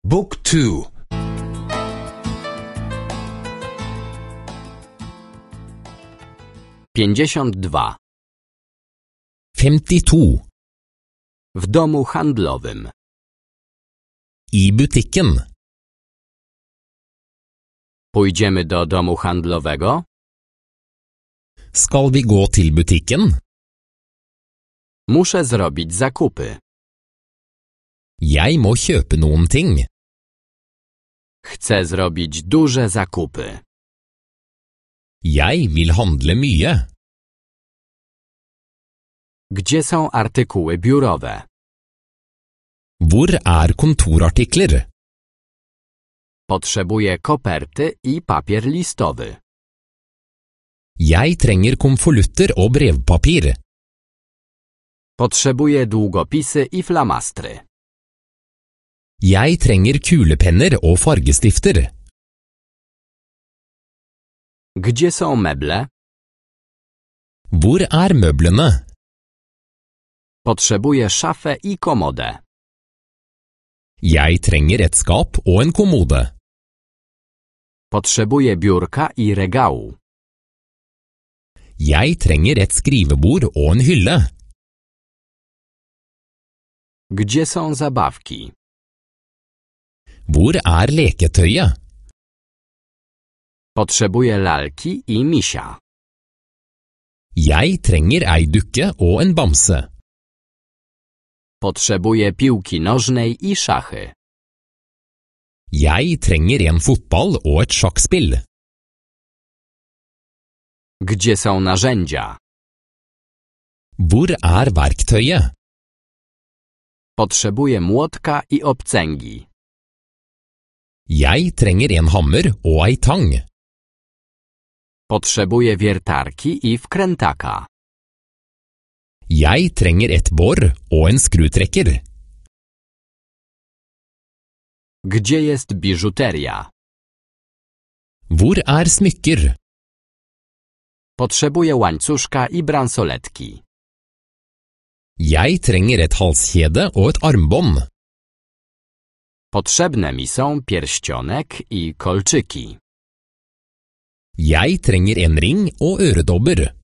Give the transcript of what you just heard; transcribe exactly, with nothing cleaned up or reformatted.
Book two. pięćdziesiąt dwa. femtito. W domu handlowym. I butikken. Pójdziemy do domu handlowego? Skal vi gå til butikken? Muszę zrobić zakupy. Jeg må kjøpe noen ting. Chcę zrobić duże zakupy. Jeg vil handle mye. Gdzie są artykuły biurowe? Hvor er kontorartikler? Potrzebuję koperty i papier listowy. Jeg trenger konvolutter og brevpapir. Potrzebuję długopisy i flamastry. Jeg trenger kulepenner og fargestifter. Gdzie są meble? Hvor er møblene? Potrzebuję szafę i komodę. Jeg trenger et skap og en kommode. Potrzebuję biurka i regału. Jeg trenger et skrivebord og en hylle. Gdzie są zabawki? Hvor er leketøyet? Potrzebuję lalki i misia. Jeg trenger ei dukke og en bamse. Potrzebuję piłki nożnej i szachy. Jeg trenger en fotball og et sjakkspill. Gdzie są narzędzia? Hvor er verktøyet? Potrzebuję młotka i obcęgi. Jeg trenger en hammer og ei tang. Potrzebuję wiertarki i wkrętaka. Jeg trenger et bor og en skrutrekker. Gdzie jest biżuteria? Hvor er smykker? Potrzebuję łańcuszka i bransoletki. Jeg trenger et halskjede og et armbånd. Potrzebne mi są pierścionek i kolczyki. Jeg trenger en ring og øredobber.